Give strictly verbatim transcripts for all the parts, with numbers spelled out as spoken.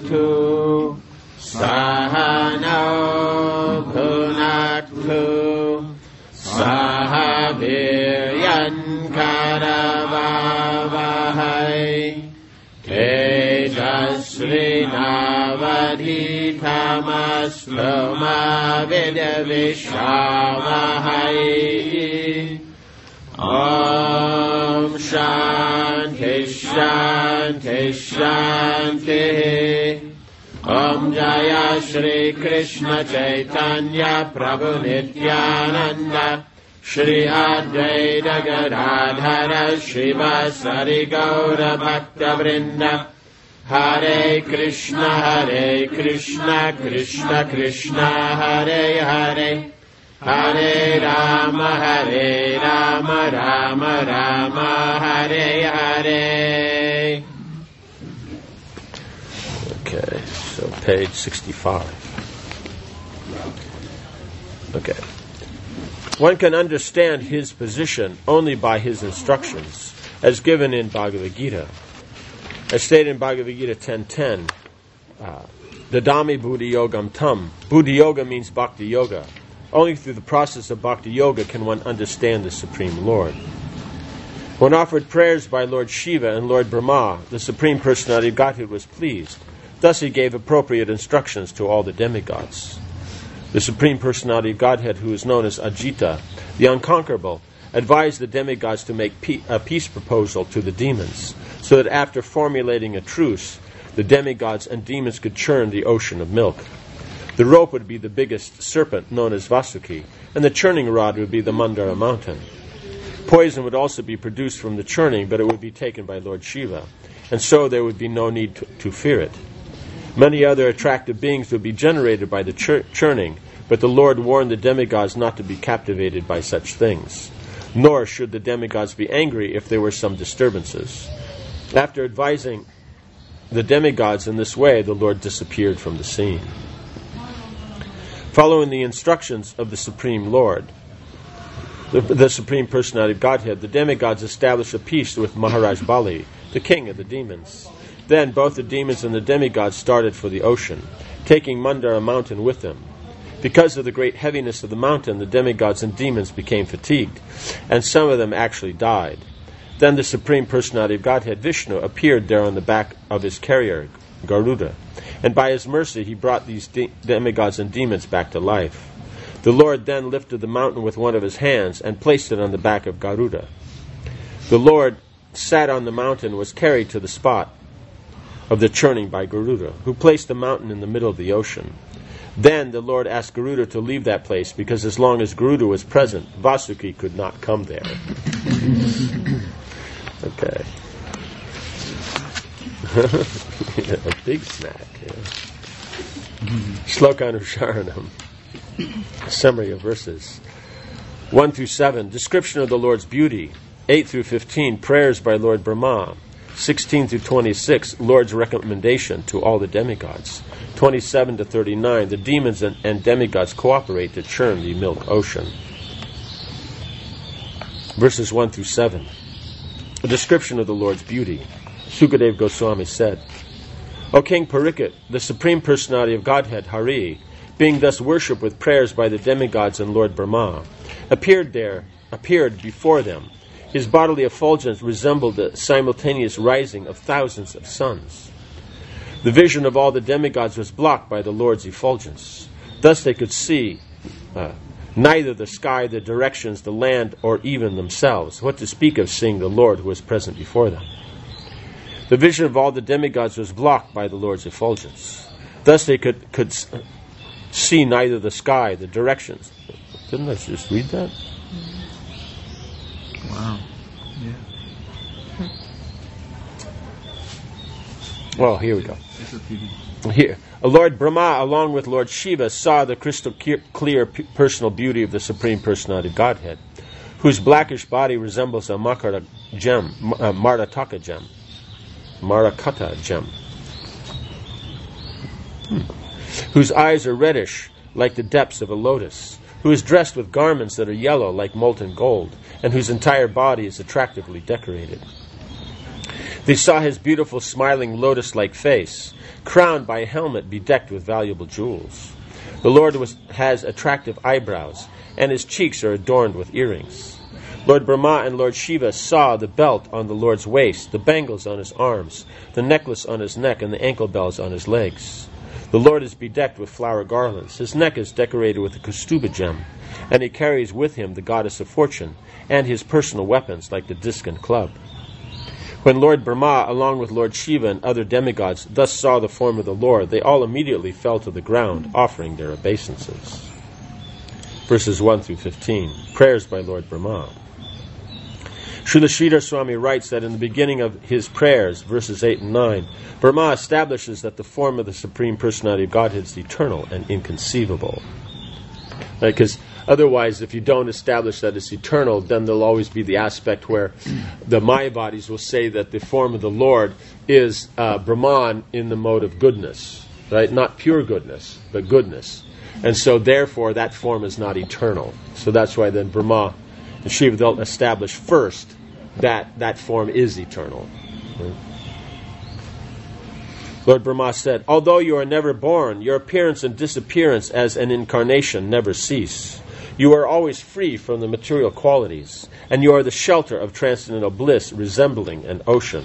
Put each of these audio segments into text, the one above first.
Bhunaktu Sahano Bhunaktu Sahaviryan Karavavahai Tejasvinavadhitamasloma Vidyavishavahai. Om Shanti Shanti Shanti. Om Jaya Shri Krishna Chaitanya Prabhu Nityananda Shri Advaita Gadadhara Shivasari Gaura Bhakta Vrinda. Hare Krishna Hare Krishna Krishna Krishna Hare Hare Hare Rama Hare Rama Rama Rama Hare Hare. Okay, so page sixty-five. Okay. One can understand his position only by his instructions, as given in Bhagavad Gita. As stated in Bhagavad Gita ten ten, uh, Dadami Buddhi Yogam Tam. Buddhi Yoga means Bhakti Yoga. Only through the process of Bhakti Yoga can one understand the Supreme Lord. When offered prayers by Lord Shiva and Lord Brahma, the Supreme Personality of Godhead was pleased. Thus he gave appropriate instructions to all the demigods. The Supreme Personality of Godhead, who is known as Ajita, the Unconquerable, advised the demigods to make pe- a peace proposal to the demons, so that after formulating a truce, the demigods and demons could churn the ocean of milk. The rope would be the biggest serpent, known as Vasuki, and the churning rod would be the Mandara mountain. Poison would also be produced from the churning, but it would be taken by Lord Shiva, and so there would be no need to, to fear it. Many other attractive beings would be generated by the chur- churning, but the Lord warned the demigods not to be captivated by such things. Nor should the demigods be angry if there were some disturbances. After advising the demigods in this way, the Lord disappeared from the scene. Following the instructions of the Supreme Lord, the, the Supreme Personality of Godhead, the demigods established a peace with Maharaj Bali, the king of the demons. Then both the demons and the demigods started for the ocean, taking Mandara mountain with them. Because of the great heaviness of the mountain, the demigods and demons became fatigued, and some of them actually died. Then the Supreme Personality of Godhead, Vishnu, appeared there on the back of his carrier, Garuda, and by his mercy he brought these de- demigods and demons back to life. The Lord then lifted the mountain with one of his hands and placed it on the back of Garuda. The Lord sat on the mountain and was carried to the spot of the churning by Garuda, who placed the mountain in the middle of the ocean. Then the Lord asked Garuda to leave that place, because as long as Garuda was present, Vasuki could not come there. Okay. A big snack. Yeah. Shloka Anusharanam. Summary of verses. one through seven. Description of the Lord's beauty. eight through fifteen. Prayers by Lord Brahma. sixteen through twenty-six, Lord's recommendation to all the demigods. twenty-seven to thirty-nine, the demons and, and demigods cooperate to churn the milk ocean. Verses one through seven. A description of the Lord's beauty. Sukadeva Goswami said, O King Parikshit, the Supreme Personality of Godhead, Hari, being thus worshipped with prayers by the demigods and Lord Brahma, appeared there, appeared before them. His bodily effulgence resembled the simultaneous rising of thousands of suns. The vision of all the demigods was blocked by the Lord's effulgence. Thus they could see uh, neither the sky, the directions, the land, or even themselves. What to speak of seeing the Lord who was present before them? The vision of all the demigods was blocked by the Lord's effulgence. Thus they could, could see neither the sky, the directions. Didn't I just read that? Wow. Yeah. Well, here we go. Here, Lord Brahma, along with Lord Shiva, saw the crystal clear personal beauty of the Supreme Personality of Godhead, whose blackish body resembles a Makara gem, a Marataka gem. Marakata gem. Hmm. Whose eyes are reddish like the depths of a lotus, who is dressed with garments that are yellow like molten gold, and whose entire body is attractively decorated. They saw his beautiful, smiling, lotus-like face, crowned by a helmet bedecked with valuable jewels. The Lord was, has attractive eyebrows, and his cheeks are adorned with earrings. Lord Brahma and Lord Shiva saw the belt on the Lord's waist, the bangles on his arms, the necklace on his neck, and the ankle bells on his legs. The Lord is bedecked with flower garlands. His neck is decorated with a Kaustuba gem, and he carries with him the goddess of fortune and his personal weapons like the disc and club. When Lord Brahma, along with Lord Shiva and other demigods, thus saw the form of the Lord, they all immediately fell to the ground, offering their obeisances. Verses one through fifteen. Prayers by Lord Brahma. Srila Sridhar Swami writes that in the beginning of his prayers, verses eight and nine, Brahma establishes that the form of the Supreme Personality of Godhead is eternal and inconceivable. Because right, otherwise, if you don't establish that it's eternal, then there'll always be the aspect where the Mayavadis will say that the form of the Lord is uh, Brahman in the mode of goodness, right? Not pure goodness, but goodness. And so, therefore, that form is not eternal. So that's why then Brahma and Shiva, they'll establish first that that form is eternal. Right? Lord Brahma said, although you are never born, your appearance and disappearance as an incarnation never cease. You are always free from the material qualities, and you are the shelter of transcendental bliss, resembling an ocean.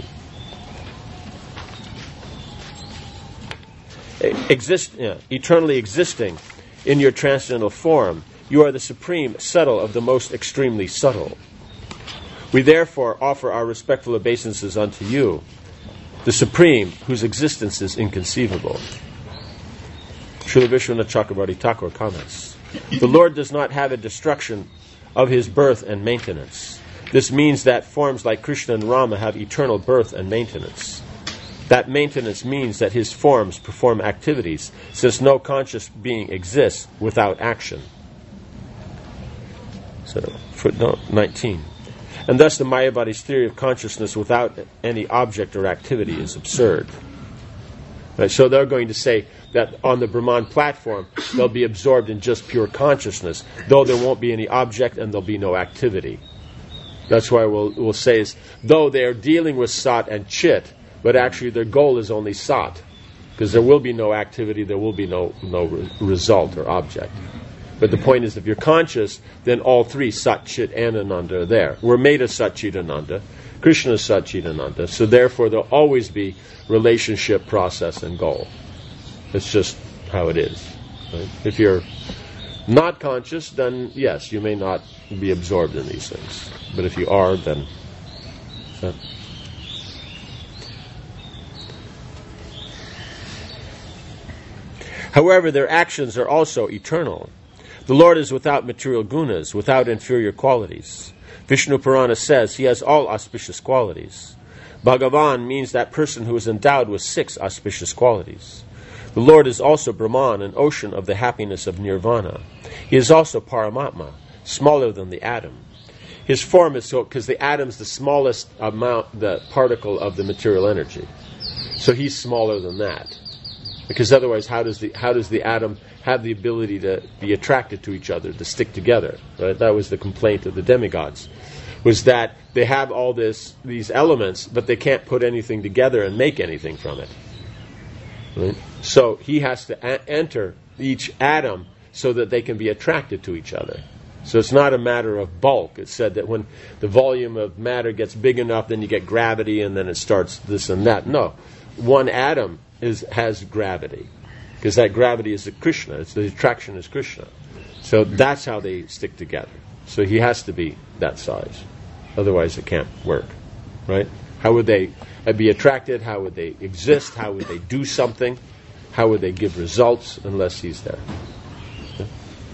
Exist, yeah, eternally existing in your transcendental form, you are the supreme subtle of the most extremely subtle. We therefore offer our respectful obeisances unto you, the Supreme, whose existence is inconceivable. Srila Vishwanath Chakravarti Thakur comments, the Lord does not have a destruction of his birth and maintenance. This means that forms like Krishna and Rama have eternal birth and maintenance. That maintenance means that his forms perform activities, since no conscious being exists without action. So, footnote nineteen. And thus the Mayavadi's theory of consciousness without any object or activity is absurd. Right, so they're going to say that on the Brahman platform, they'll be absorbed in just pure consciousness, though there won't be any object and there'll be no activity. That's why we'll, we'll say is, though they're dealing with Sat and Chit, but actually their goal is only Sat, because there will be no activity, there will be no, no re- result or object. But the point is, if you're conscious, then all three, Sat, Chit, and Ananda, are there. We're made of Sat, Chit, Ananda. Krishna is Sat, Chit, Ananda. So therefore, there'll always be relationship, process, and goal. It's just how it is. Right? If you're not conscious, then yes, you may not be absorbed in these things. But if you are, then... Uh, However, their actions are also eternal. The Lord is without material gunas, without inferior qualities. Vishnu Purana says he has all auspicious qualities. Bhagavan means that person who is endowed with six auspicious qualities. The Lord is also Brahman, an ocean of the happiness of nirvana. He is also Paramatma, smaller than the atom. His form is so, because the atom is the smallest amount, the particle of the material energy. So he's smaller than that. Because otherwise, how does the how does the atom have the ability to be attracted to each other, to stick together? Right? That was the complaint of the demigods, was that they have all this these elements, but they can't put anything together and make anything from it. Right? So he has to a- enter each atom so that they can be attracted to each other. So it's not a matter of bulk. It's said that when the volume of matter gets big enough, then you get gravity, and then it starts this and that. No, one atom is has gravity, because that gravity is the Krishna. It's the attraction is Krishna. So that's how they stick together. So he has to be that size, otherwise it can't work, right? How would they be attracted? How would they exist? How would they do something? How would they give results unless he's there? Okay.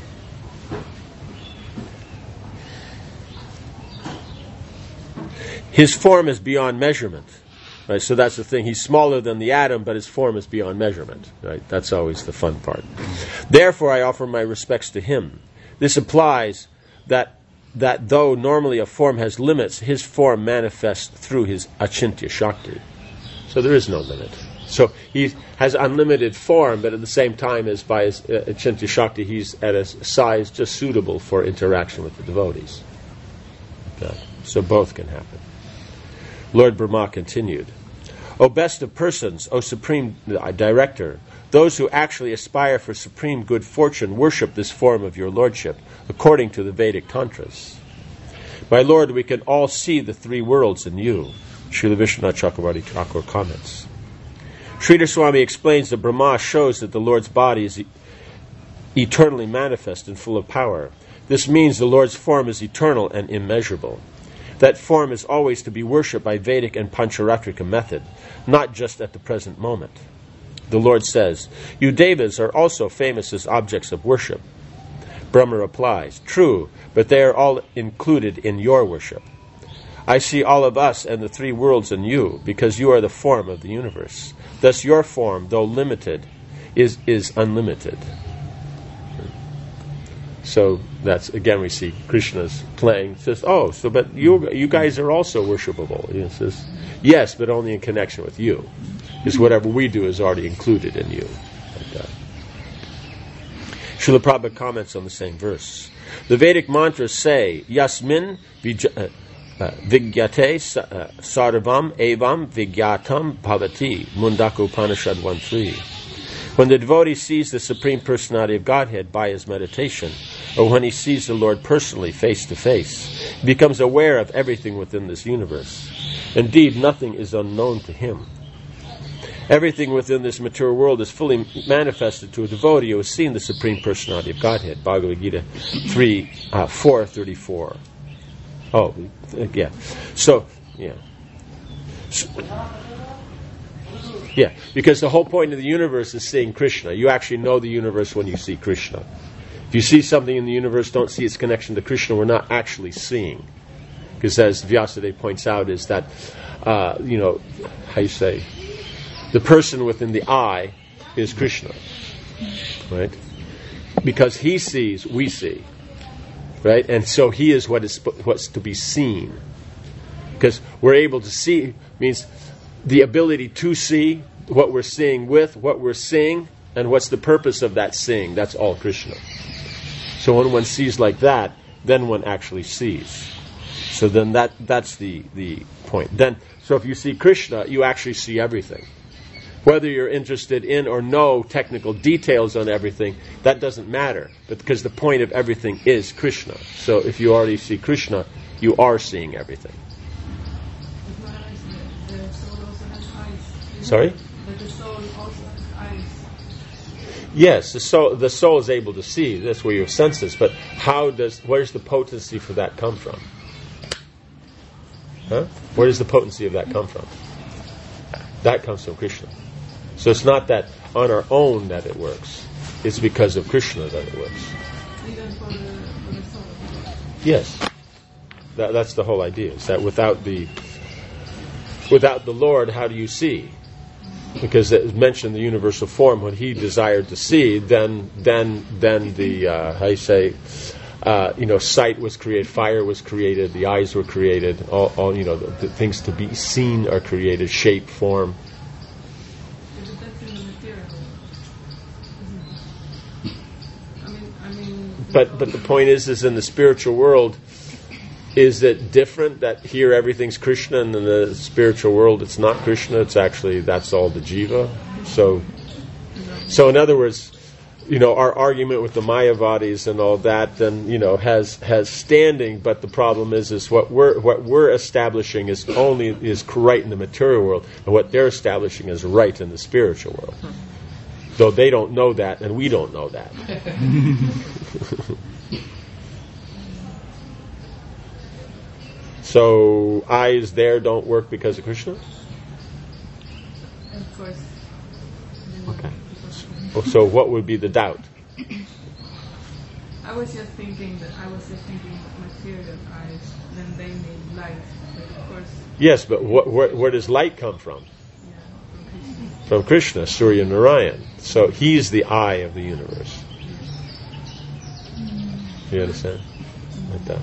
His form is beyond measurement. Right, so that's the thing. He's smaller than the atom, but his form is beyond measurement. Right? That's always the fun part. Therefore, I offer my respects to him. This implies that that though normally a form has limits, his form manifests through his achintya shakti. So there is no limit. So he has unlimited form, but at the same time, as by his uh, achintya shakti, he's at a size just suitable for interaction with the devotees. Okay. So both can happen. Lord Brahma continued, O best of persons, O supreme director, those who actually aspire for supreme good fortune worship this form of your lordship, according to the Vedic tantras. My Lord, we can all see the three worlds in you. Srila Vishwanath Chakravarti Thakur comments. Sridhar Swami explains that Brahma shows that the Lord's body is e- eternally manifest and full of power. This means the Lord's form is eternal and immeasurable. That form is always to be worshipped by Vedic and Pancharatrika method, not just at the present moment. The Lord says, you devas are also famous as objects of worship. Brahma replies, true, but they are all included in your worship. I see all of us and the three worlds in you, because you are the form of the universe. Thus your form, though limited, is, is unlimited. So that's, again, we see Krishna's playing. Says, oh, so but you you guys are also worshipable. He says, yes, but only in connection with you. Because whatever we do is already included in you. Like that. Srila Prabhupada comments on the same verse. The Vedic mantras say, Yasmin vij- uh, uh, Vigyate uh, Sarvam Evam Vigyatam Bhavati. Mundaka Upanishad one three. When the devotee sees the Supreme Personality of Godhead by his meditation, or when he sees the Lord personally face to face, he becomes aware of everything within this universe. Indeed, nothing is unknown to him. Everything within this material world is fully manifested to a devotee who has seen the Supreme Personality of Godhead. Bhagavad Gita three, uh, four thirty-four. Oh, yeah. So, yeah. So, yeah, because the whole point of the universe is seeing Krishna. You actually know the universe when you see Krishna. If you see something in the universe, don't see its connection to Krishna, we're not actually seeing. Because as Vyasadeva points out, is that, uh, you know, how you say, the person within the eye is Krishna. Right? Because he sees, we see. Right? And so he is what is what's to be seen. Because we're able to see, means the ability to see what we're seeing with, what we're seeing, and what's the purpose of that seeing. That's all Krishna. So when one sees like that, then one actually sees. So then that that's the, the point. Then, so if you see Krishna, you actually see everything. Whether you're interested in or know technical details on everything, that doesn't matter. But because the point of everything is Krishna. So if you already see Krishna, you are seeing everything. Sorry? But the soul also has eyes. Yes, the soul the soul is able to see. That's where your senses. But how does where's the potency for that come from? Huh? Where does the potency of that come from? That comes from Krishna. So it's not that on our own that it works. It's because of Krishna that it works. Even for the, for the soul. Yes. That, that's the whole idea. Is that without the without the Lord, how do you see? Because it mentioned the universal form. When he desired to see, then then then the uh, how you say, uh, you know, sight was created, fire was created, the eyes were created, all, all you know, the, the things to be seen are created, shape, form. But that's in the material. Isn't it? I mean, I mean. But but the point is, is in the spiritual world, is it different that here everything's Krishna and in the spiritual world it's not Krishna? It's actually, that's all the jiva. So, so in other words, you know, our argument with the Mayavadis and all that, then you know, has has standing. But the problem is, is what we're what we're establishing is only is right in the material world, and what they're establishing is right in the spiritual world. Though they don't know that, and we don't know that. So eyes there don't work because of Krishna? Of course. Okay. So what would be the doubt? I was just thinking that I was just thinking of material eyes, then they need light. But of course. Yes, but what, where, where does light come from? Yeah, from Krishna. From Krishna, Surya Narayan. So he's the eye of the universe. You understand? Like that.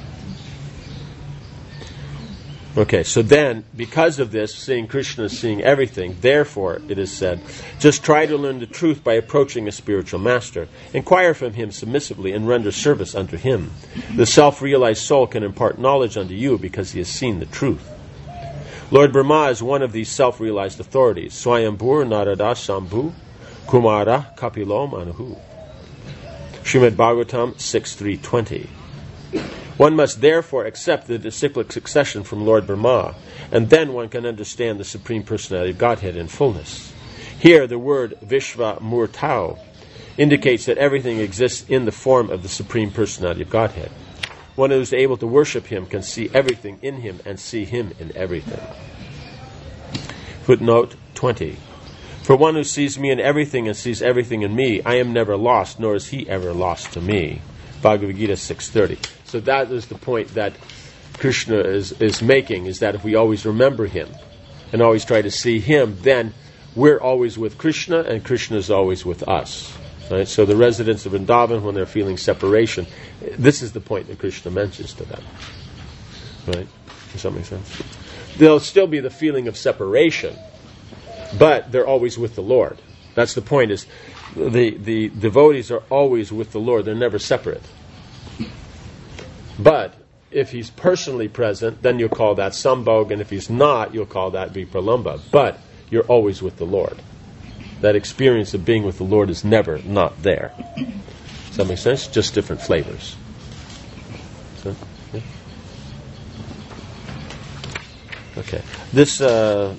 Okay, so then, because of this, seeing Krishna is seeing everything, therefore, it is said, just try to learn the truth by approaching a spiritual master. Inquire from him submissively and render service unto him. The self-realized soul can impart knowledge unto you because he has seen the truth. Lord Brahma is one of these self-realized authorities. Swayambhur Narada Shambhu Kumara Kapilo Manuhu. Srimad Bhagavatam six three twenty. One must therefore accept the disciplic succession from Lord Brahma, and then one can understand the Supreme Personality of Godhead in fullness. Here, the word Vishva Murtau indicates that everything exists in the form of the Supreme Personality of Godhead. One who is able to worship Him can see everything in Him and see Him in everything. Footnote twenty. For one who sees me in everything and sees everything in me, I am never lost, nor is he ever lost to me. Bhagavad Gita six thirty. So that is the point that Krishna is, is making, is that if we always remember Him and always try to see Him, then we're always with Krishna and Krishna is always with us. Right? So the residents of Vrindavan, when they're feeling separation, this is the point that Krishna mentions to them. Right? Does that make sense? There'll still be the feeling of separation, but they're always with the Lord. That's the point, is the, the devotees are always with the Lord. They're never separate. But if He's personally present, then you'll call that Sambhog, and if He's not, you'll call that Vipralambha. But you're always with the Lord. That experience of being with the Lord is never not there. Does that make sense? Just different flavors. So, yeah. Okay. This, uh,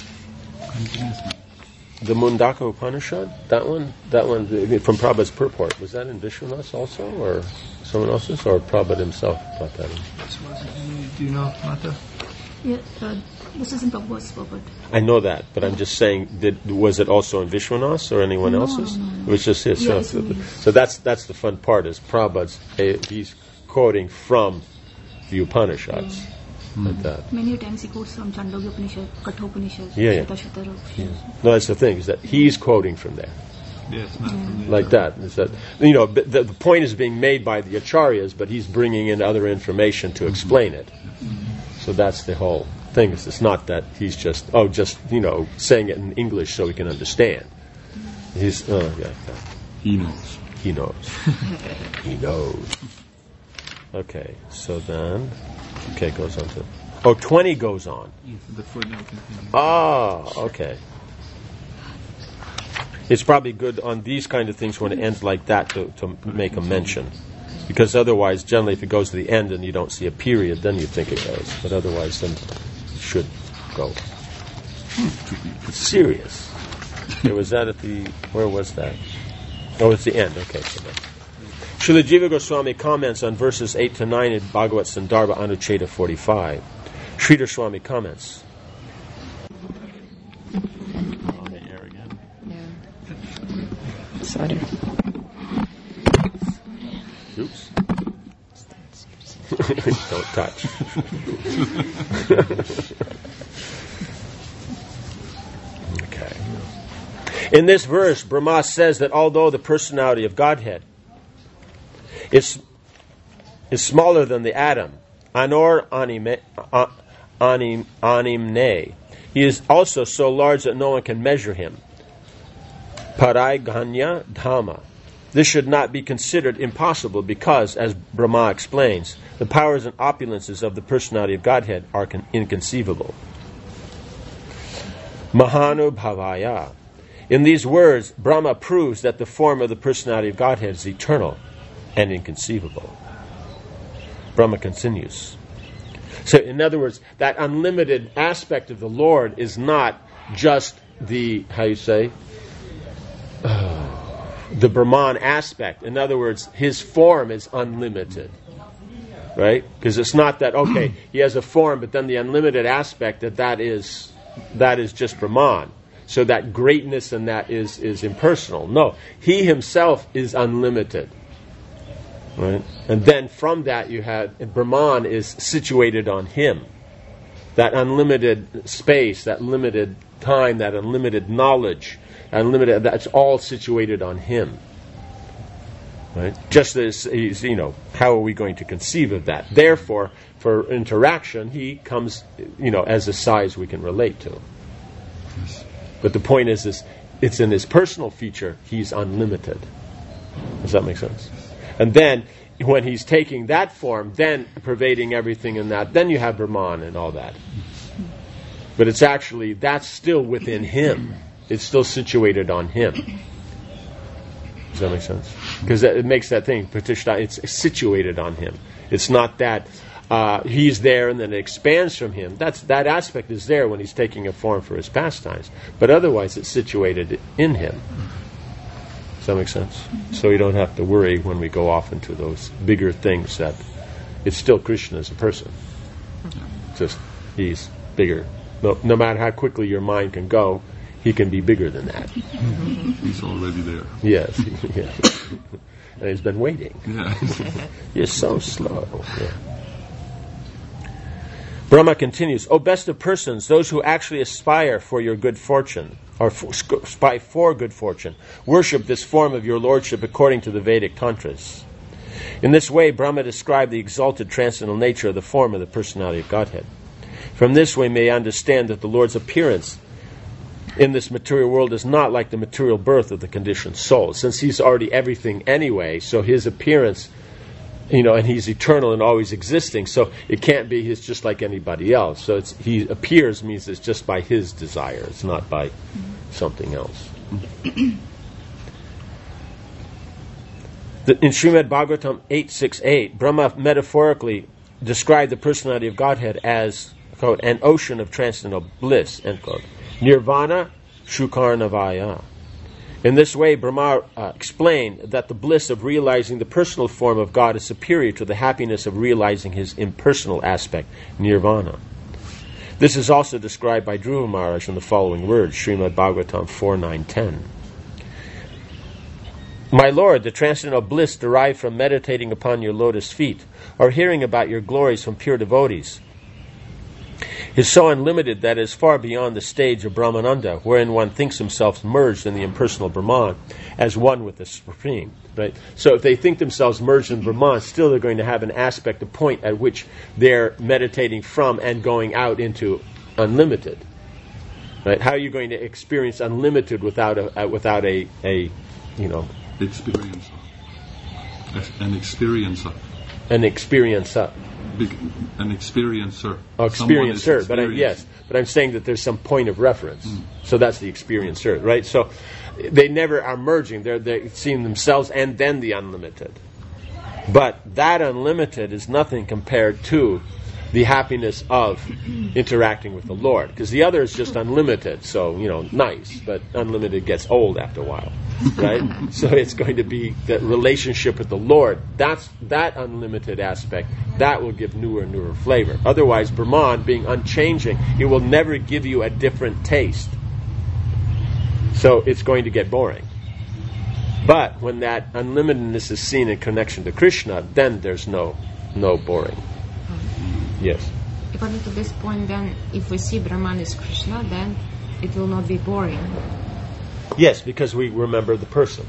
the Mundaka Upanishad, that one, that one from Prabhupada's purport, was that in Vishwanath also, or someone else's, or Prabhupada himself brought that in? Do you know, Mata? Yeah, uh, this is in Prabhupada's purport. I know that, but I'm just saying, did, was it also in Vishwanath or anyone No, else's? no, no. It was just his. Yeah, so, it's in so that's that's the fun part, is Prabhupada's, eh, he's quoting from the Upanishads. Like that. Many times he quotes from Chandogya Upanishad, Kathopanishad, Yeah, yeah. Shatashatara. No, that's the thing, is that he's quoting from there. Yes, not from the Like that. Is that, you know, the, the point is being made by the acharyas, but he's bringing in other information to explain it. So that's the whole thing. Is it's not that he's just, oh, just, you know, saying it in English so we can understand. He's, oh, yeah, yeah. He knows. He knows. He knows. Okay, so then, okay, goes on to, oh, twenty goes on. Yes, the footnote continues. Ah, okay. It's probably good on these kind of things when it ends like that to, to make a mention. Because otherwise, generally, if it goes to the end and you don't see a period, then you think it goes. But otherwise, then it should go. It's serious. Okay, was that at the, where was that? Oh, it's the end. Okay, so then. Srila Jiva Goswami comments on verses eight to nine in Bhagavad Sandarbha Anucheta forty-five. Sridhar Swami comments. On the air again. Yeah. Sorry. Oops. Don't touch. Okay. In this verse, Brahma says that although the personality of Godhead is, is smaller than the atom, anor anime, uh, anim, animne, he is also so large that no one can measure him. Paraiganya Dhamma. This should not be considered impossible because, as Brahma explains, the powers and opulences of the personality of Godhead are con- inconceivable. Mahanubhavaya. In these words, Brahma proves that the form of the personality of Godhead is eternal and inconceivable. Brahma continues. So, in other words, that unlimited aspect of the Lord is not just the, how you say, uh, the Brahman aspect. In other words, his form is unlimited. Right? Because it's not that, okay, he has a form, but then the unlimited aspect, that that is, that is just Brahman. So that greatness and that is, is impersonal. No, he himself is unlimited. Right? And then from that you have, Brahman is situated on him. That unlimited space, that limited time, that unlimited knowledge, unlimited, that's all situated on him. Right? Just as he's, you know, how are we going to conceive of that? Therefore, for interaction, he comes, you know, as a size we can relate to. But the point is, is it's in his personal feature, he's unlimited. Does that make sense? And then, when he's taking that form, then pervading everything in that, then you have Brahman and all that. But it's actually, that's still within him. It's still situated on him. Does that make sense? Because it makes that thing, Pratishtha, it's situated on him. It's not that uh, he's there and then it expands from him. That's that aspect is there when he's taking a form for his pastimes. But otherwise it's situated in him. Does that make sense? So you don't have to worry when we go off into those bigger things that it's still Krishna as a person. Just he's bigger. No, no matter how quickly your mind can go, he can be bigger than that. He's already there. Yes. Yeah. And he's been waiting. Yeah. You're so slow. Yeah. Brahma continues, O best of persons, those who actually aspire for your good fortune, or for, aspire for good fortune, worship this form of your lordship according to the Vedic tantras. In this way, Brahma described the exalted transcendental nature of the form of the personality of Godhead. From this we may understand that the Lord's appearance in this material world is not like the material birth of the conditioned soul. Since he's already everything anyway, so his appearance, you know, and he's eternal and always existing, so it can't be he's just like anybody else. So it's, he appears means it's just by his desire. It's not by something else. In Srimad Bhagavatam eight sixty-eight, Brahma metaphorically described the personality of Godhead as, quote, an ocean of transcendental bliss, end quote. Nirvana Shukarnavaya. In this way, Brahma uh, explained that the bliss of realizing the personal form of God is superior to the happiness of realizing his impersonal aspect, Nirvana. This is also described by Dhruva Maharaj in the following words, Srimad Bhagavatam four nine ten. My Lord, the transcendental bliss derived from meditating upon your lotus feet, or hearing about your glories from pure devotees, is so unlimited that it is far beyond the stage of Brahmananda, wherein one thinks himself merged in the impersonal Brahman as one with the Supreme. Right? So if they think themselves merged in Brahman, still they're going to have an aspect, a point at which they're meditating from and going out into unlimited. Right? How are you going to experience unlimited without a, uh, without a, a, you know, experience, an experiencer, an experiencer. An experiencer. Oh, experiencer, but I, yes, but I'm saying that there's some point of reference. Mm. So that's the experiencer, right? So they never are merging. They're they're seeing themselves and then the unlimited. But that unlimited is nothing compared to the happiness of interacting with the Lord, because the other is just unlimited. So you know, nice, but unlimited gets old after a while, right? So it's going to be that relationship with the Lord. That's that unlimited aspect that will give newer, newer flavor. Otherwise, Brahman, being unchanging, it will never give you a different taste. So it's going to get boring. But when that unlimitedness is seen in connection to Krishna, then there's no no boring. Yes. According to this point, then, if we see Brahman as Krishna, then it will not be boring. Yes, because we remember the person.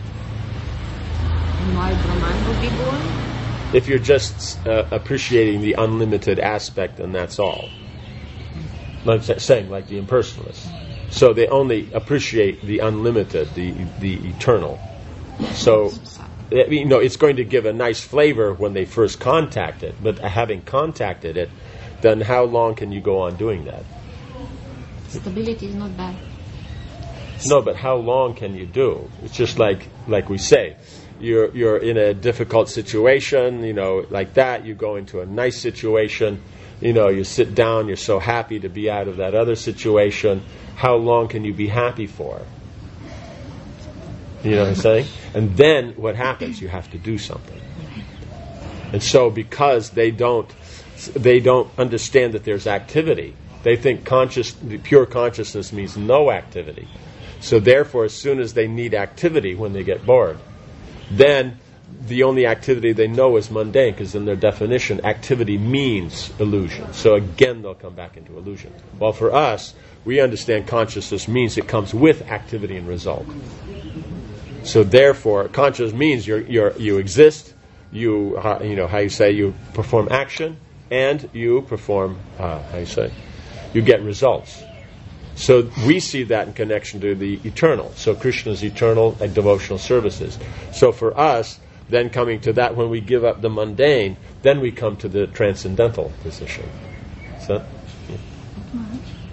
And why Brahman will be boring? If you're just uh, appreciating the unlimited aspect, and that's all. I'm saying, like the impersonalists. So they only appreciate the unlimited, the the eternal. So, you know, it's going to give a nice flavor when they first contact it, but having contacted it, then how long can you go on doing that? Stability is not bad. No, but how long can you do? It's just like like we say, you're you're in a difficult situation, you know, like that. You go into a nice situation, you know, you sit down. You're so happy to be out of that other situation. How long can you be happy for? You know what I'm saying? And then what happens? You have to do something. And so because they don't they don't understand that there's activity, they think conscious pure consciousness means no activity. So therefore, as soon as they need activity when they get bored, then the only activity they know is mundane, because in their definition, activity means illusion. So again, they'll come back into illusion. Well, for us, we understand consciousness means it comes with activity and result. So therefore, conscious means you're, you're, you exist, you uh, you know how you say you perform action, and you perform uh, how you say you get results. So we see that in connection to the eternal. So Krishna's eternal and devotional services. So for us, then coming to that, when we give up the mundane, then we come to the transcendental position. So, yeah.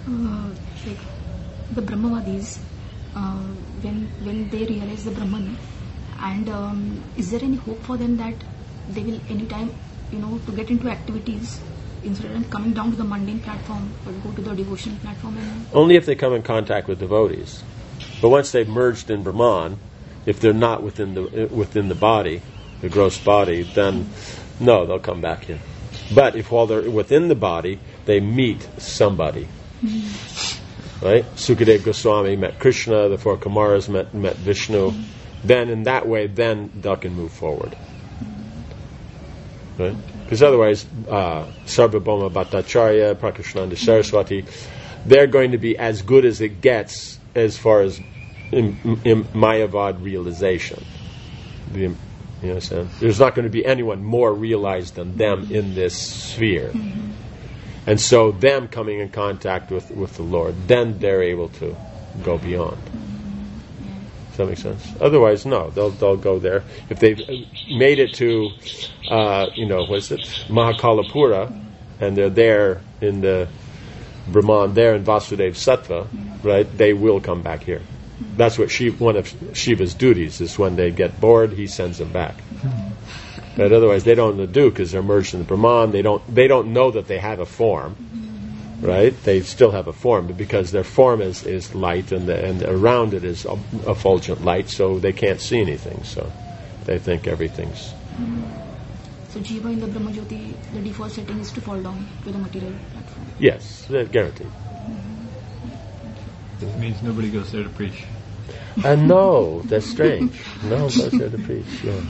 Uh, like the Brahmavadis, uh, when when they realize the Brahman, and um, is there any hope for them that they will anytime, you know, to get into activities instead of coming down to the mundane platform, but go to the devotional platform? And Only if they come in contact with devotees. But once they've merged in Brahman, if they're not within the within the body, the gross body, then no, they'll come back here. But if while they're within the body, they meet somebody, mm-hmm. right? Sukadev Goswami met Krishna, the four Kumaras met met Vishnu. Mm-hmm. Then in that way, then they can move forward, right? Because otherwise, uh, Sarvabhauma Bhattacharya, Prakashananda Saraswati, they're going to be as good as it gets as far as in, in Mayavad realization. The, You understand? There's not going to be anyone more realized than them in this sphere. Mm-hmm. And so them coming in contact with, with the Lord, then they're able to go beyond. Mm-hmm. Does that make sense? Otherwise, no. They'll they'll go there. If they've made it to, uh, you know, what is it? Mahakalapura, and they're there in the Brahman, there in Vasudev Sattva, right? They will come back here. That's what Shiva, one of Shiva's duties is when they get bored, he sends them back. But otherwise, they don't know what to do because they're merged in the Brahman. They don't they don't know that they have a form, right? They still have a form, but because their form is, is light and the, and around it is effulgent light, so they can't see anything. So they think everything's. So Jiva in the Brahmajyoti, the default setting is to fall down to the material platform. Yes, they're guaranteed. It means nobody goes there to preach. Uh, no, that's strange. No one goes there to preach. Yeah.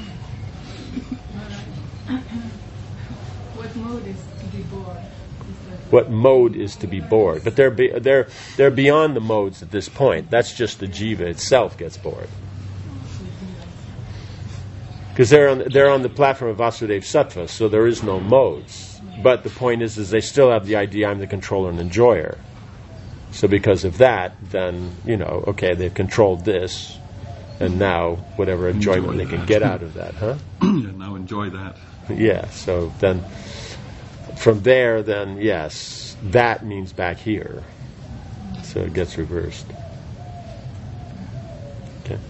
What mode is to be bored? What mode is to be bored? But they're be, they're they're beyond the modes at this point. That's just the jiva itself gets bored. Because they're on they're on the platform of Vasudev Sattva, so there is no modes. But the point is, is they still have the idea I'm the controller and enjoyer. So because of that, then, you know, okay, they've controlled this, and now whatever enjoyment enjoy they can that. get out of that, huh? Yeah, now enjoy that. Yeah, so then from there, then, yes, that means back here. So it gets reversed. Okay.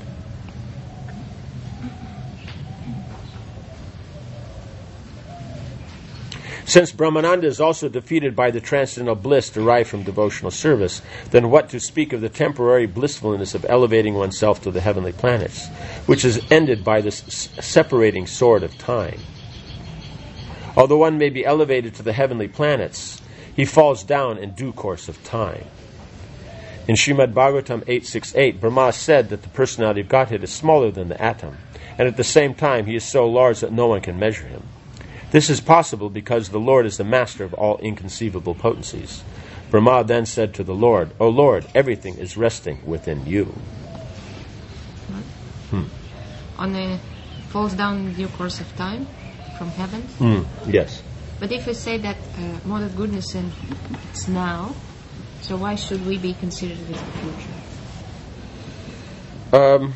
Since Brahmananda is also defeated by the transcendental bliss derived from devotional service, then what to speak of the temporary blissfulness of elevating oneself to the heavenly planets, which is ended by the s- separating sword of time? Although one may be elevated to the heavenly planets, he falls down in due course of time. In Srimad Bhagavatam eight sixty-eight, Brahma said that the personality of Godhead is smaller than the atom, and at the same time he is so large that no one can measure him. This is possible because the Lord is the master of all inconceivable potencies. Brahma then said to the Lord, O Lord, everything is resting within you. Hmm. On a falls down in due course of time from heaven. Hmm. Yes. But if we say that uh, mode of goodness and it's now, so why should we be considered as the future? Um,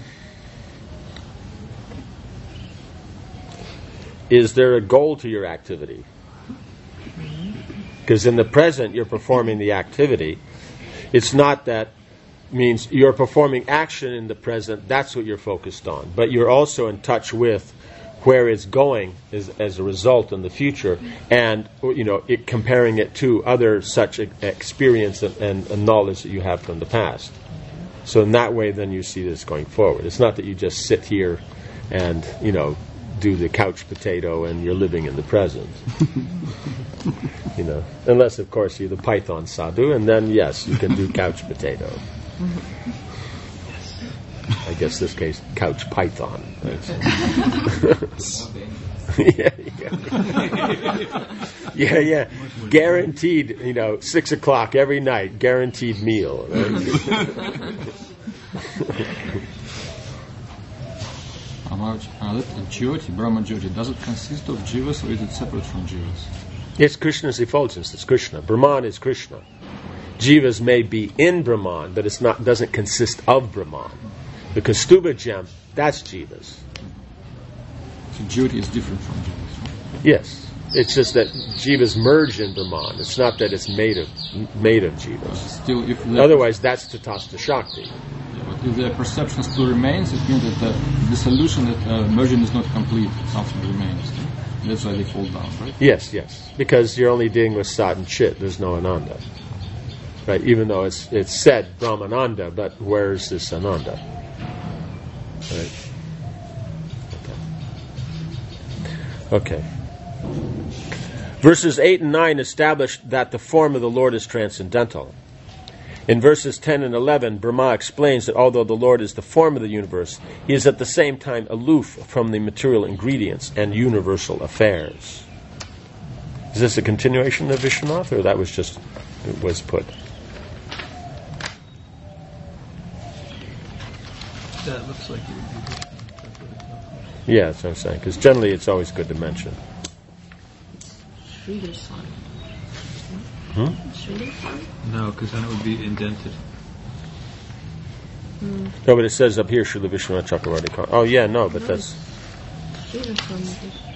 is there a goal to your activity? Because in the present you're performing the activity. It's not that means you're performing action in the present, that's what you're focused on. But you're also in touch with where it's going as, as a result in the future, and you know, it, comparing it to other such experience and, and, and knowledge that you have from the past. So in that way, then you see this going forward. It's not that you just sit here and, you know, do the couch potato and you're living in the present. You know, unless of course you're the Python sadhu, and then yes, you can do couch potato. I guess this case, couch python. yeah, yeah. yeah, yeah. Guaranteed, you know, six o'clock every night, guaranteed meal. Right? About uh, Jyoti, Brahma Jyoti, does it consist of jivas or is it separate from jivas? It's Krishna's effulgence. It's Krishna. Brahman is Krishna. Jivas may be in Brahman, but it's not doesn't consist of Brahman. The Kaustubha gem, that's jivas. So Jyoti is different from jivas, right? Yes. It's just that jivas merge in Brahman. It's not that it's made of made of jivas. Still, if the, Otherwise, that's Tatastha Shakti. but if the perception still remains, it means that the dissolution, that uh, merging is not complete. Something remains. That's why they fall down, right? Yes, yes. Because you're only dealing with Sat and Chit. There's no Ananda. Right? Even though it's it's said Brahmananda, but where's this Ananda? Right? Okay. Okay. Verses eight and nine establish that the form of the Lord is transcendental. In verses ten and eleven, Brahma explains that although the Lord is the form of the universe, he is at the same time aloof from the material ingredients and universal affairs. Is this a continuation of Vishwanath, or that was just it was put? That looks like it would be. Yeah, that's what I'm saying, because generally it's always good to mention. Sridhar Swami. Hmm? Sridhar Swami? No, because then it would be indented. Mm. No, but it says up here, Srila Vishwanath Chakravarti. Oh, yeah, no, but that's... Sridhar Swami.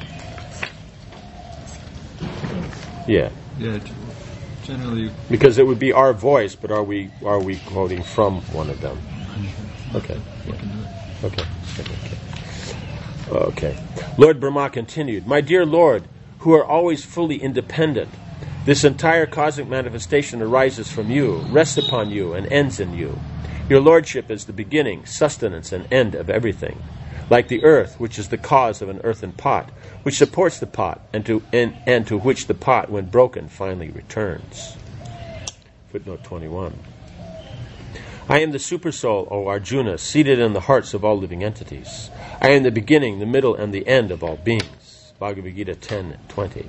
Yeah. Yeah, g- generally. Because it would be our voice, but are we are we quoting from one of them? Okay. We Yeah. can do it. Okay. Okay. Okay. Lord Brahma continued, "My dear Lord, who are always fully independent, this entire cosmic manifestation arises from you, rests upon you, and ends in you. Your lordship is the beginning, sustenance, and end of everything. Like the earth, which is the cause of an earthen pot, which supports the pot, and to and, and to which the pot, when broken, finally returns." Footnote twenty-one. I am the Supersoul, O Arjuna, seated in the hearts of all living entities. I am the beginning, the middle, and the end of all beings. Bhagavad Gita ten twenty.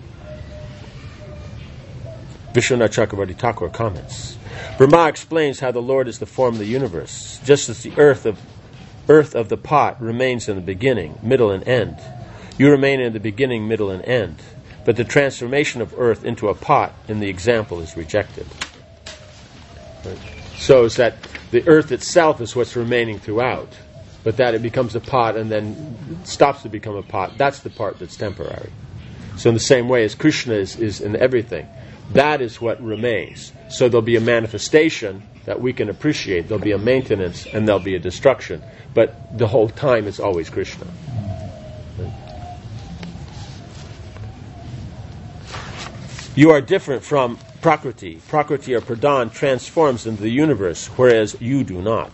Vishwanath Chakravarti Thakur comments, Brahma explains how the Lord is the form of the universe, just as the earth of earth of the pot remains in the beginning, middle, and end. You remain in the beginning, middle, and end, but the transformation of earth into a pot in the example is rejected. Right. So it's that the earth itself is what's remaining throughout, but that it becomes a pot and then stops to become a pot, that's the part that's temporary. So in the same way as Krishna is, is in everything, that is what remains. So there'll be a manifestation that we can appreciate, there'll be a maintenance, and there'll be a destruction. But the whole time it's always Krishna. Right? You are different from Prakriti. Prakriti or Pradhan transforms into the universe, whereas you do not.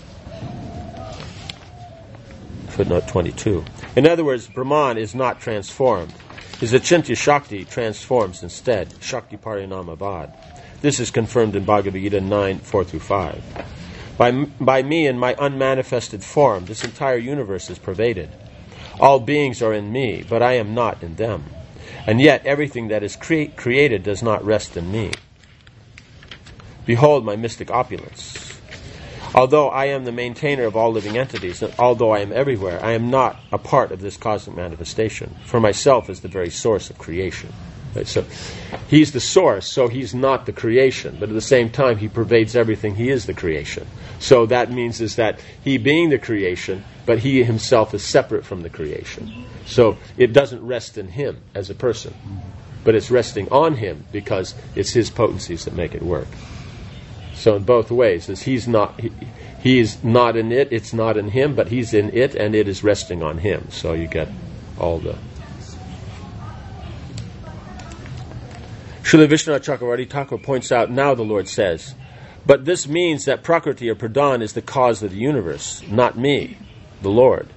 Footnote twenty-two. In other words, Brahman is not transformed. His Achintya Shakti transforms instead. Shakti Parinamavad. This is confirmed in Bhagavad Gita nine, four through five. By, by me in my unmanifested form, this entire universe is pervaded. All beings are in me, but I am not in them. And yet everything that is cre- created does not rest in me. Behold my mystic opulence. Although I am the maintainer of all living entities, and although I am everywhere, I am not a part of this cosmic manifestation. For myself is the very source of creation. Right? So he's the source, so he's not the creation. But at the same time, he pervades everything. He is the creation. So that means is that he being the creation, but he himself is separate from the creation. So it doesn't rest in him as a person, but it's resting on him because it's his potencies that make it work. So in both ways, is he's not he, he's not in it, it's not in him, but he's in it, and it is resting on him. So you get all the. Srila Vishwanath Chakravarti Thakur points out, now the Lord says, but this means that Prakriti or Pradhan is the cause of the universe, not me, the Lord.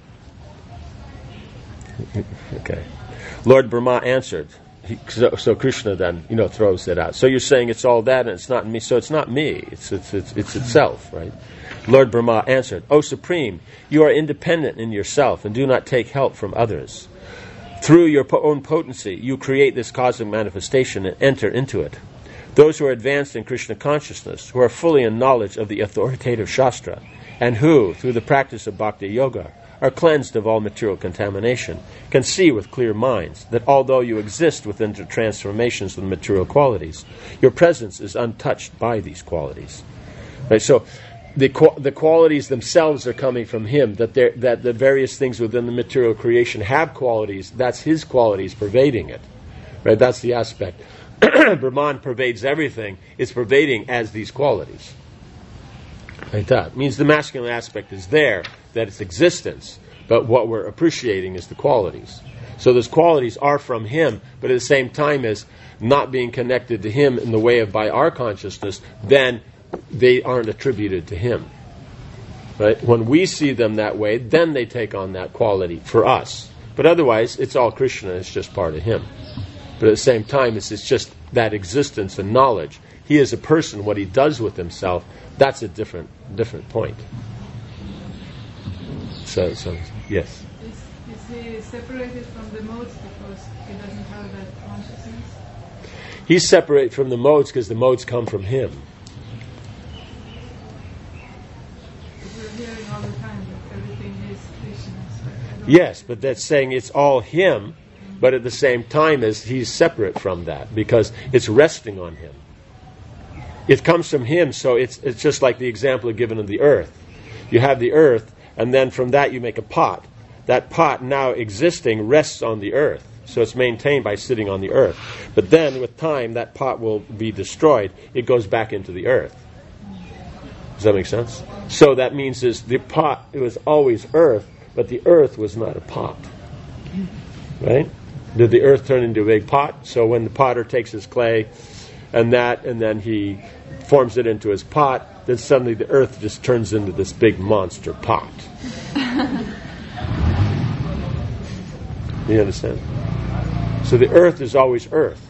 Okay. Lord Brahma answered. He, so, so Krishna then, you know, throws that out. So you're saying it's all that and it's not me. So it's not me. It's it's it's, it's itself, right? Lord Brahma answered, O Supreme, you are independent in yourself and do not take help from others. Through your po- own potency, you create this cosmic manifestation and enter into it. Those who are advanced in Krishna consciousness, who are fully in knowledge of the authoritative Shastra, and who, through the practice of Bhakti Yoga, are cleansed of all material contamination, can see with clear minds that although you exist within the transformations of the material qualities, your presence is untouched by these qualities. Right? So the the qualities themselves are coming from him, that that the various things within the material creation have qualities, that's his qualities pervading it. Right? That's the aspect. Brahman pervades everything. It's pervading as these qualities. Like that. It means the masculine aspect is there, that it's existence, but what we're appreciating is the qualities. So those qualities are from him, but at the same time as not being connected to him in the way of by our consciousness, then they aren't attributed to him. Right? When we see them that way, then they take on that quality for us. But otherwise, it's all Krishna, it's just part of him. But at the same time, it's, it's just that existence and knowledge. He is a person, what he does with himself, that's a different different point. So, so yes? Is, is he separated from the modes because he doesn't have that consciousness? He's separate from the modes because the modes come from him. We're hearing all the time that everything is Krishna. So I don't Yes, but that's saying it's all him, but at the same time as he's separate from that because it's resting on him. It comes from him, so it's it's just like the example given of the earth. You have the earth, and then from that you make a pot. That pot now existing rests on the earth, so it's maintained by sitting on the earth. But then with time, that pot will be destroyed. It goes back into the earth. Does that make sense? So that means is the pot, it was always earth, but the earth was not a pot. Right? Did the earth turn into a big pot? So when the potter takes his clay and that, and then he forms it into his pot, then suddenly the earth just turns into this big monster pot. You understand? So the earth is always earth.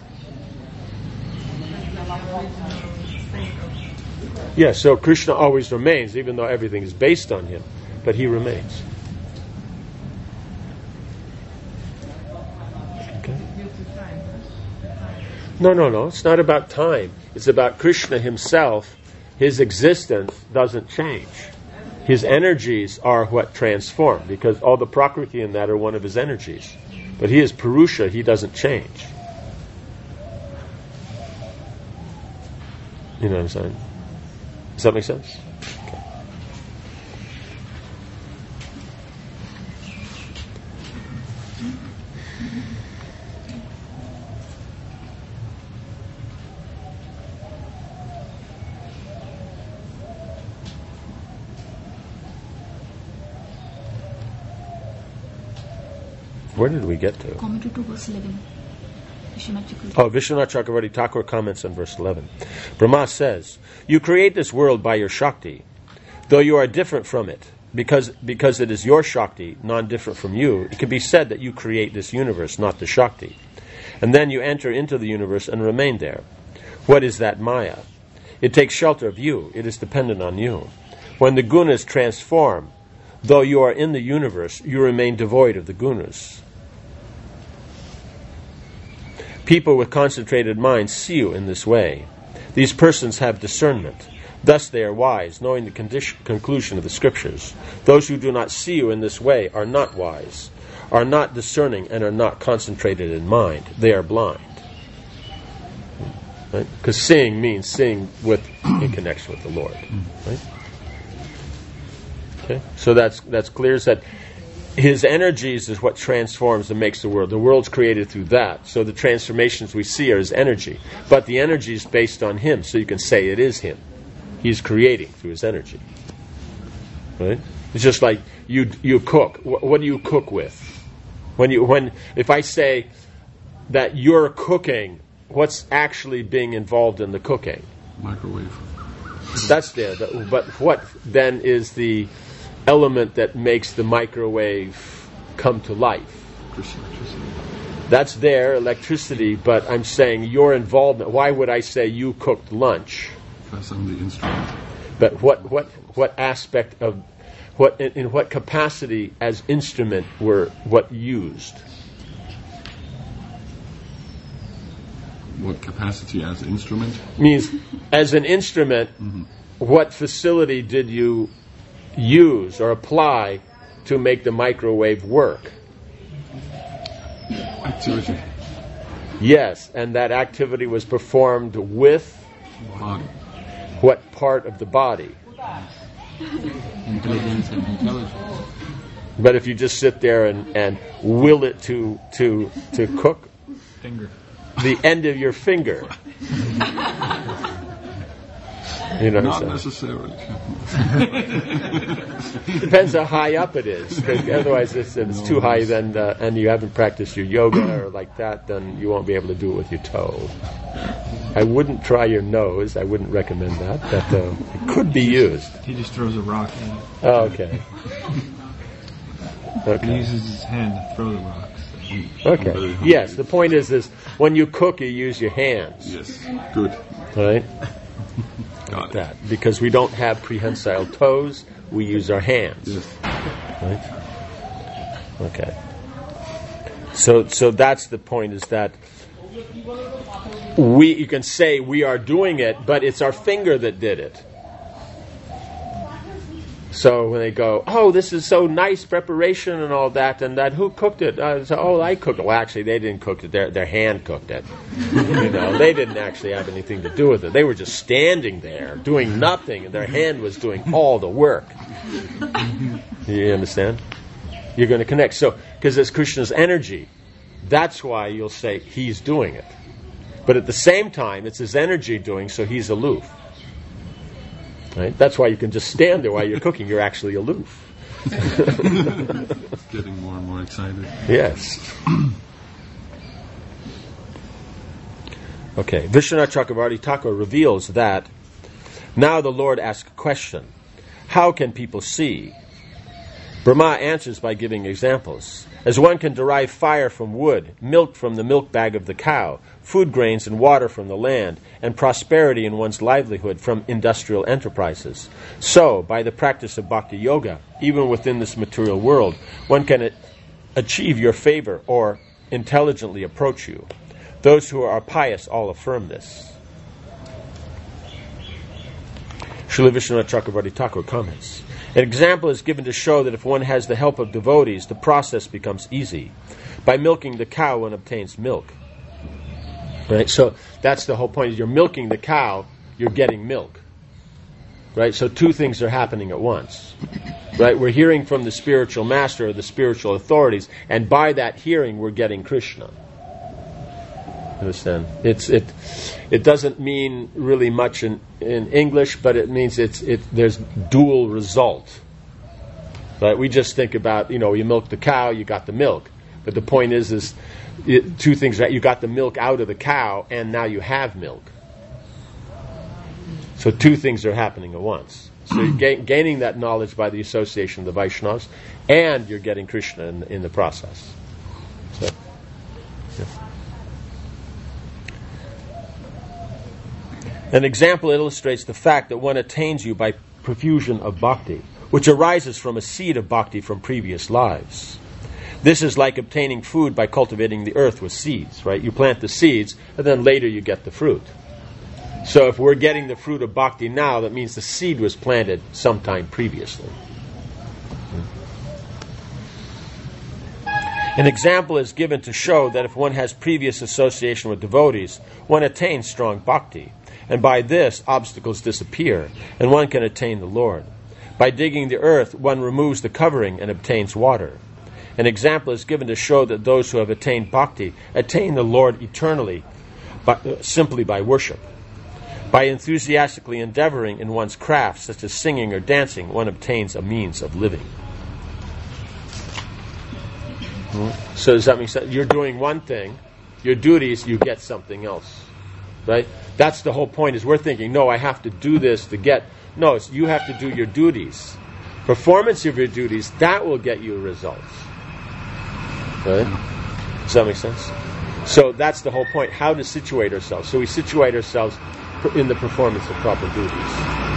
Yeah, so Krishna always remains, even though everything is based on him, but he remains. Okay. No, no, no. It's not about time. It's about Krishna himself. His existence doesn't change. His energies are what transform, because all the Prakriti in that are one of his energies. But he is Purusha, he doesn't change. You know what I'm saying? Does that make sense? Okay. Where did we get to? Commentary to verse eleven. Vishwanath Chakravarti. Oh, Vishwanath Chakravarti Thakur comments on verse eleven. Brahma says, "You create this world by your Shakti, though you are different from it. Because, because it is your Shakti, non-different from you, it can be said that you create this universe, not the Shakti. And then you enter into the universe and remain there. What is that Maya? It takes shelter of you. It is dependent on you. When the gunas transform, though you are in the universe, you remain devoid of the gunas. People with concentrated minds see you in this way. These persons have discernment. Thus they are wise, knowing the condition, conclusion of the scriptures. Those who do not see you in this way are not wise, are not discerning, and are not concentrated in mind. They are blind." Right? Because seeing means seeing with in connection with the Lord. Right? Okay? So that's that's clear. Is that his energies is what transforms and makes the world. The world's created through that. So the transformations we see are his energy. But the energy is based on him, so you can say it is him. He's creating through his energy. Right? It's just like you you cook. What, what do you cook with? When you when if I say that you're cooking, what's actually being involved in the cooking? Microwave. That's there. But what then is the element that makes the microwave come to life? Electricity. That's there, electricity, but I'm saying your involvement. Why would I say you cooked lunch? Because I'm the instrument. But what what what aspect of what in, in what capacity as instrument were what used? What capacity as instrument? Means as an instrument, mm-hmm. What facility did you use or apply to make the microwave work? Activity. Yes, and that activity was performed with Body. What part of the body? Intelligence and intelligence. But if you just sit there and, and will it to to to cook, Finger. the end of your finger. You know, Not so. necessarily. Depends how high up it is. 'Cause otherwise, if it's No, too high, it's- then uh, and you haven't practiced your yoga or like that, then you won't be able to do it with your toe. I wouldn't try your nose. I wouldn't recommend that. But uh, it could be used. He just throws a rock in it. Oh, okay. He Okay. uses his hand to throw the rocks. Okay. Very hungry. Yes. The point is, is when you cook, you use your hands, Yes, good. right? Got it. That because we don't have prehensile toes, we use our hands. Yes. Right? Okay. So, so that's the point. Is that we? You can say we are doing it, but it's our finger that did it. So when they go, oh, this is so nice preparation and all that, and that who cooked it? Uh, so, oh, I cooked it. Well, actually, they didn't cook it. Their their hand cooked it. You know, they didn't actually have anything to do with it. They were just standing there doing nothing, and their hand was doing all the work. You understand? You're going to connect. So, because it's Krishna's energy, that's why you'll say he's doing it. But at the same time, it's his energy doing, so he's aloof. Right? That's why you can just stand there while you're cooking. You're actually aloof. Getting more and more excited. Yes. Okay. Vishwanath Chakravarti Thakur reveals that now the Lord asks a question. How can people see? Brahma answers by giving examples. As one can derive fire from wood, milk from the milk bag of the cow, food grains and water from the land, and prosperity in one's livelihood from industrial enterprises, so, by the practice of bhakti yoga, even within this material world, one can a- achieve your favor or intelligently approach you. Those who are pious all affirm this. Srila Vishwanath Chakravarti Thakur comments. An example is given to show that if one has the help of devotees, the process becomes easy. By milking the cow, one obtains milk. Right? So that's the whole point. Is you're milking the cow, you're getting milk. Right? So two things are happening at once. Right? We're hearing from the spiritual master or the spiritual authorities, and by that hearing, we're getting Krishna. Understand? It's it. It doesn't mean really much in, in English, but it means it's it. There's dual result. Right? We just think about, you know, you milk the cow, you got the milk. But the point is, is it, two things. Right? You got the milk out of the cow, and now you have milk. So two things are happening at once. So you're ga- gaining that knowledge by the association of the Vaishnavas, and you're getting Krishna in, in the process. So, yeah. An example illustrates the fact that one attains you by profusion of bhakti, which arises from a seed of bhakti from previous lives. This is like obtaining food by cultivating the earth with seeds, right? You plant the seeds, and then later you get the fruit. So if we're getting the fruit of bhakti now, that means the seed was planted sometime previously. An example is given to show that if one has previous association with devotees, one attains strong bhakti. And by this, obstacles disappear, and one can attain the Lord. By digging the earth, one removes the covering and obtains water. An example is given to show that those who have attained bhakti attain the Lord eternally, but uh, simply by worship. By enthusiastically endeavoring in one's craft, such as singing or dancing, one obtains a means of living. So does that make sense? You're doing one thing, your duties, you get something else. Right? That's the whole point, is we're thinking, no, I have to do this to get... No, it's you have to do your duties. Performance of your duties, that will get you results. Right? Does that make sense? So that's the whole point, how to situate ourselves. So we situate ourselves in the performance of proper duties.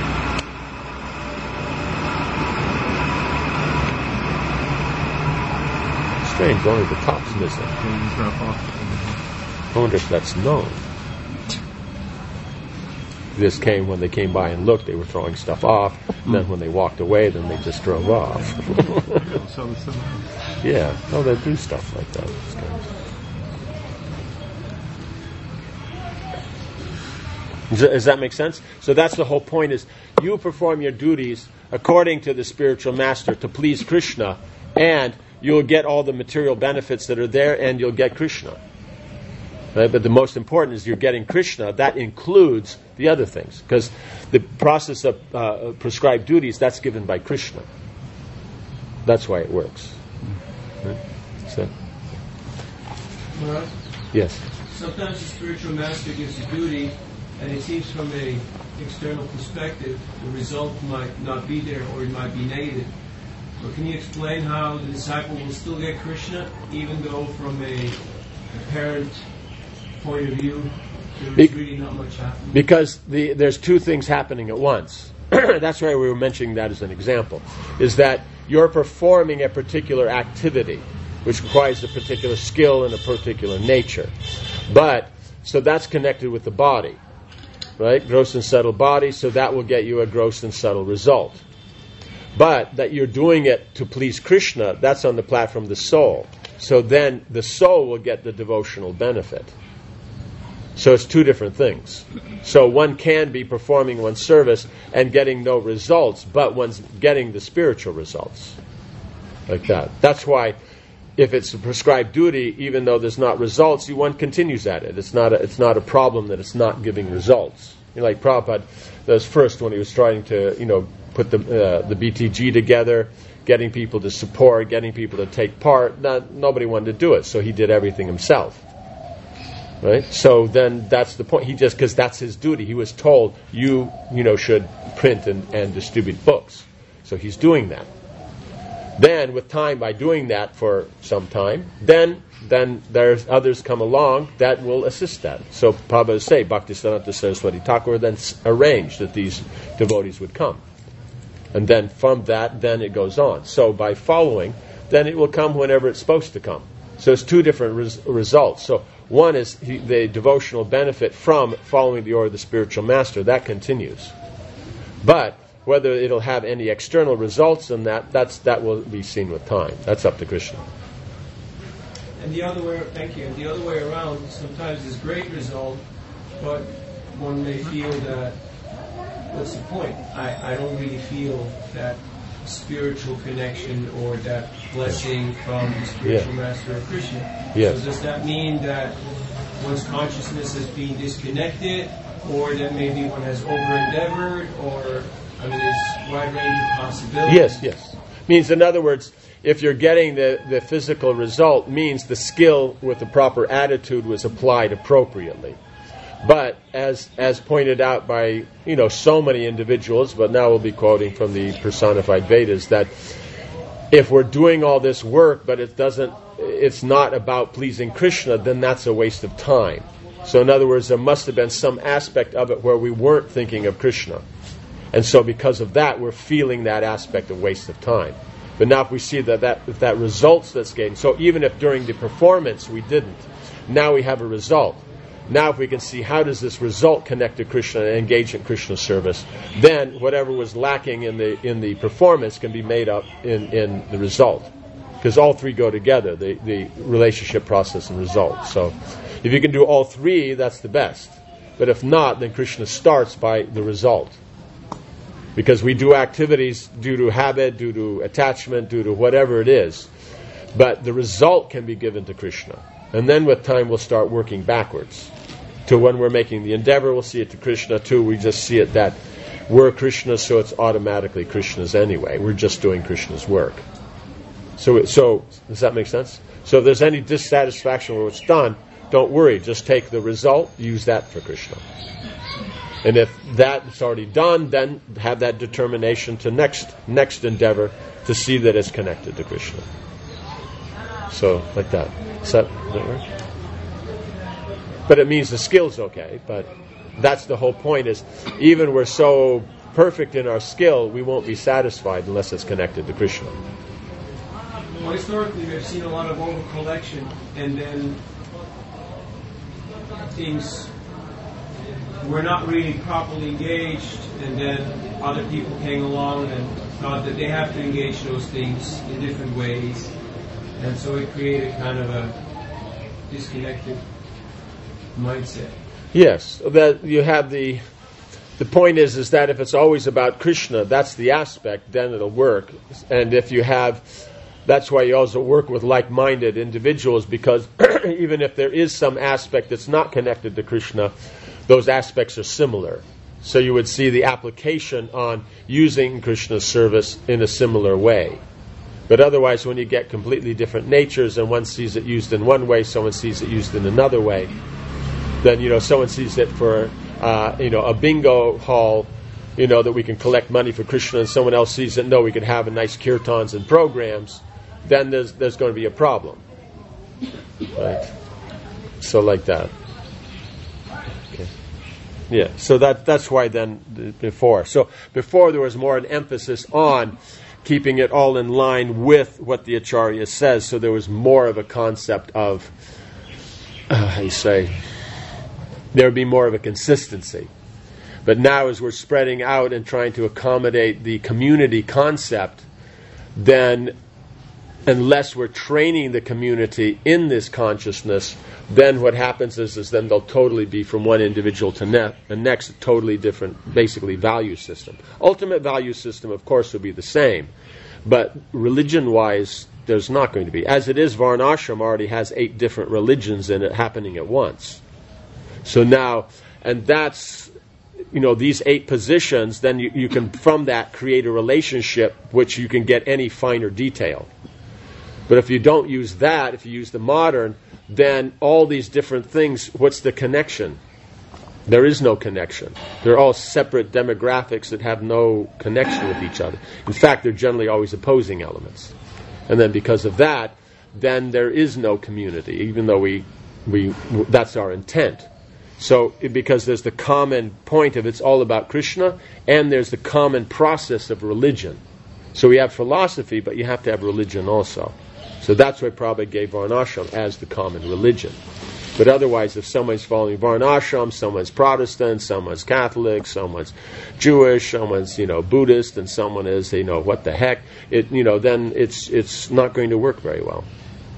Strange, only the top's missing. I wonder if that's known. This came when they came by and looked, they were throwing stuff off. And then when they walked away, then they just drove off. Yeah, oh, they do stuff like that. Does that, does that make sense? So that's the whole point, is you perform your duties according to the spiritual master to please Krishna, and you'll get all the material benefits that are there, and you'll get Krishna. Right? But the most important is you're getting Krishna. That includes the other things. Because the process of uh, prescribed duties, that's given by Krishna. That's why it works. Right? So, Maharaj? yes. Sometimes the spiritual master gives a duty, and it seems from a external perspective, the result might not be there, or it might be negative. But can you explain how the disciple will still get Krishna, even though from a apparent point of view, there's Be- really not much happening? Because the, there's two things happening at once. That's why we were mentioning that as an example. Is that you're performing a particular activity, which requires a particular skill and a particular nature. But, so that's connected with the body. Right? Gross and subtle body, so that will get you a gross and subtle result. But that you're doing it to please Krishna, that's on the platform of the soul. So then the soul will get the devotional benefit. So it's two different things. So one can be performing one's service and getting no results, but one's getting the spiritual results. Like that. That's why if it's a prescribed duty, even though there's not results, you one continues at it. It's not a, it's not a problem that it's not giving results. You know, like Prabhupada does first when he was trying to, you know, put the uh, the B T G together, getting people to support, getting people to take part. Not, nobody wanted to do it, so he did everything himself. Right? So then that's the point. He just, because that's his duty. He was told, you, you know, should print and, and distribute books. So he's doing that. Then, with time, by doing that for some time, then then there's others come along that will assist that. So Prabhupada say, Bhaktisiddhanta Saraswati Thakur then arranged that these devotees would come. And then from that, then it goes on. So by following, then it will come whenever it's supposed to come. So it's two different res- results. So one is he, the devotional benefit from following the order of the spiritual master. That continues. But whether it'll have any external results in that, that's, that will be seen with time. That's up to Krishna. And the other way, thank you. And the other way around, sometimes there's great result, but one may feel that, what's the point? I, I don't really feel that spiritual connection or that blessing from the spiritual yeah. master of Krishna. Yes. So does that mean that one's consciousness is being disconnected, or that maybe one has over-endeavored, or, I mean, there's a wide range of possibilities? Yes, yes. Means, in other words, if you're getting the, the physical result, means the skill with the proper attitude was applied appropriately. But as as pointed out by, you know, so many individuals, but now we'll be quoting from the personified Vedas, that if we're doing all this work, but it doesn't, it's not about pleasing Krishna, then that's a waste of time. So in other words, there must have been some aspect of it where we weren't thinking of Krishna. And so because of that, we're feeling that aspect of waste of time. But now if we see that that, if that results that's gained, so even if during the performance we didn't, now we have a result. Now if we can see how does this result connect to Krishna and engage in Krishna service, then whatever was lacking in the in the performance can be made up in, in the result. Because all three go together, the, the relationship, process, and result. So if you can do all three, that's the best. But if not, then Krishna starts by the result. Because we do activities due to habit, due to attachment, due to whatever it is. But the result can be given to Krishna. And then with time we'll start working backwards. To when we're making the endeavor, we'll see it to Krishna. Too, we just see it that we're Krishna, so it's automatically Krishna's anyway. We're just doing Krishna's work. So, so does that make sense? So if there's any dissatisfaction where it's done, don't worry. Just take the result, use that for Krishna. And if that's already done, then have that determination to next next endeavor to see that it's connected to Krishna. So, like that. Does that, does that work? But it means the skill's okay, but that's the whole point is, even we're so perfect in our skill, we won't be satisfied unless it's connected to Krishna. Well, historically, we've seen a lot of over-collection, and then things were not really properly engaged, and then other people came along and thought that they have to engage those things in different ways, and so it created kind of a disconnected mindset. Yes, that you have the the point is is that if it's always about Krishna, that's the aspect, then it'll work. And if you have That's why you also work with like-minded individuals, because even if there is some aspect that's not connected to Krishna, those aspects are similar. So you would see the application on using Krishna's service in a similar way. But otherwise, when you get completely different natures, and one sees it used in one way, someone sees it used in another way, then, you know, someone sees it for, uh, you know, a bingo hall, you know, that we can collect money for Krishna, and someone else sees that, no, we can have a nice kirtans and programs, then there's there's going to be a problem. Right? So like that. Okay. Yeah, so that that's why then before. So before there was more an emphasis on keeping it all in line with what the Acharya says, so there was more of a concept of, uh, how you say, there would be more of a consistency. But now as we're spreading out and trying to accommodate the community concept, then unless we're training the community in this consciousness, then what happens is, is then they'll totally be from one individual to ne- the next, a totally different, basically, value system. Ultimate value system, of course, will be the same, but religion-wise, there's not going to be. As it is, Varnashram already has eight different religions in it happening at once. So now, and that's, you know, these eight positions, then you, you can, from that, create a relationship which you can get any finer detail. But if you don't use that, if you use the modern, then all these different things, what's the connection? There is no connection. They're all separate demographics that have no connection with each other. In fact, they're generally always opposing elements. And then because of that, then there is no community, even though we, we that's our intent. So, because there's the common point of it's all about Krishna, and there's the common process of religion. So we have philosophy, but you have to have religion also. So that's why Prabhupada gave Varnashram as the common religion. But otherwise, if someone's following Varnashram, someone's Protestant, someone's Catholic, someone's Jewish, someone's, you know, Buddhist, and someone is, you know, what the heck, it, you know, then it's it's not going to work very well.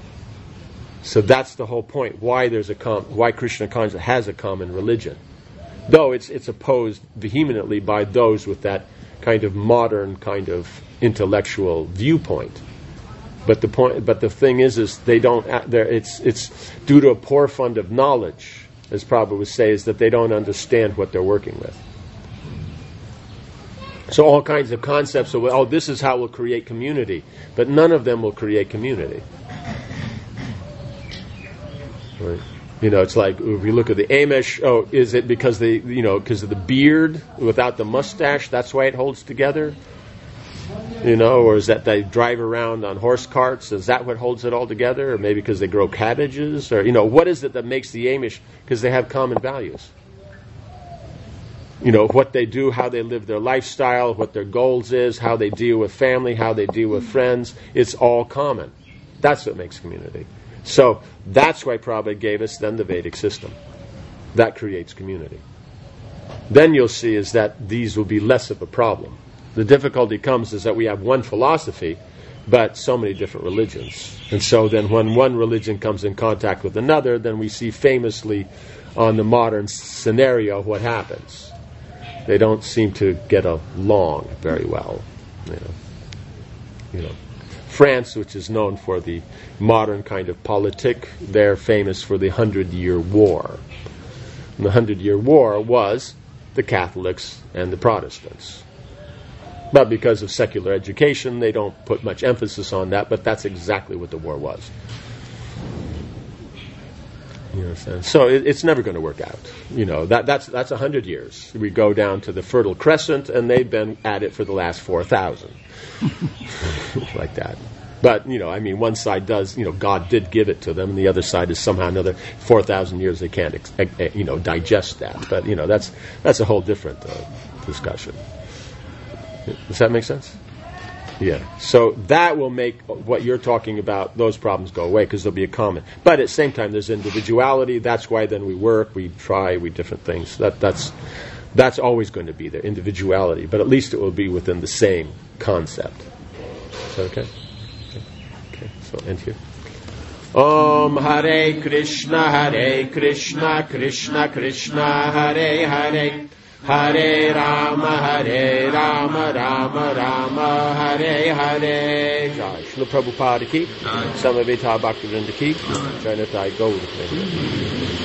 So that's the whole point. Why there's a com- why Krishna consciousness has a common religion, though it's it's opposed vehemently by those with that kind of modern kind of intellectual viewpoint. But the point, but the thing is, is they don't. It's it's due to a poor fund of knowledge, as Prabhupada would say, is that they don't understand what they're working with. So all kinds of concepts of, oh, this is how we'll create community, but none of them will create community. Right. You know, it's like if you look at the Amish. Oh, is it because the you know because of the beard without the mustache? That's why it holds together. You know, or is that they drive around on horse carts? Is that what holds it all together? Or maybe because they grow cabbages? Or, you know, what is it that makes the Amish? Because they have common values. You know, what they do, how they live their lifestyle, what their goals is, how they deal with family, how they deal with friends. It's all common. That's what makes community. So that's why Prabhupada gave us then the Vedic system. That creates community. Then you'll see is that these will be less of a problem. The difficulty comes is that we have one philosophy, but so many different religions. And so then when one religion comes in contact with another, then we see famously on the modern scenario what happens. They don't seem to get along very well. You know, you know. France, which is known for the modern kind of politic, they're famous for the Hundred-Year War. And the Hundred-Year War was the Catholics and the Protestants. But because of secular education, they don't put much emphasis on that, but that's exactly what the war was. You understand? So it, it's never going to work out. You know, that that's that's a hundred years. We go down to the Fertile Crescent, and they've been at it for the last four thousand. Like that. But, you know, I mean, one side does, you know, God did give it to them, and the other side is somehow another four thousand years they can't, you know, digest that. But, you know, that's that's a whole different uh, discussion. Does that make sense? Yeah. So that will make what you're talking about, those problems go away because there'll be a common. But at the same time, there's individuality. That's why then we work, we try, we different things. That that's that's always going to be there, individuality. But at least it will be within the same concept. Is that okay? Okay. Okay. So end here. Om Hare Krishna, Hare Krishna, Krishna Krishna, Hare Hare. Hare Rama, Hare Rama, Rama Rama, Hare Hare. Jai Srila Prabhupada ki, Samaveta Bhaktivinoda ki, Jai Nitai Gaur Premanande.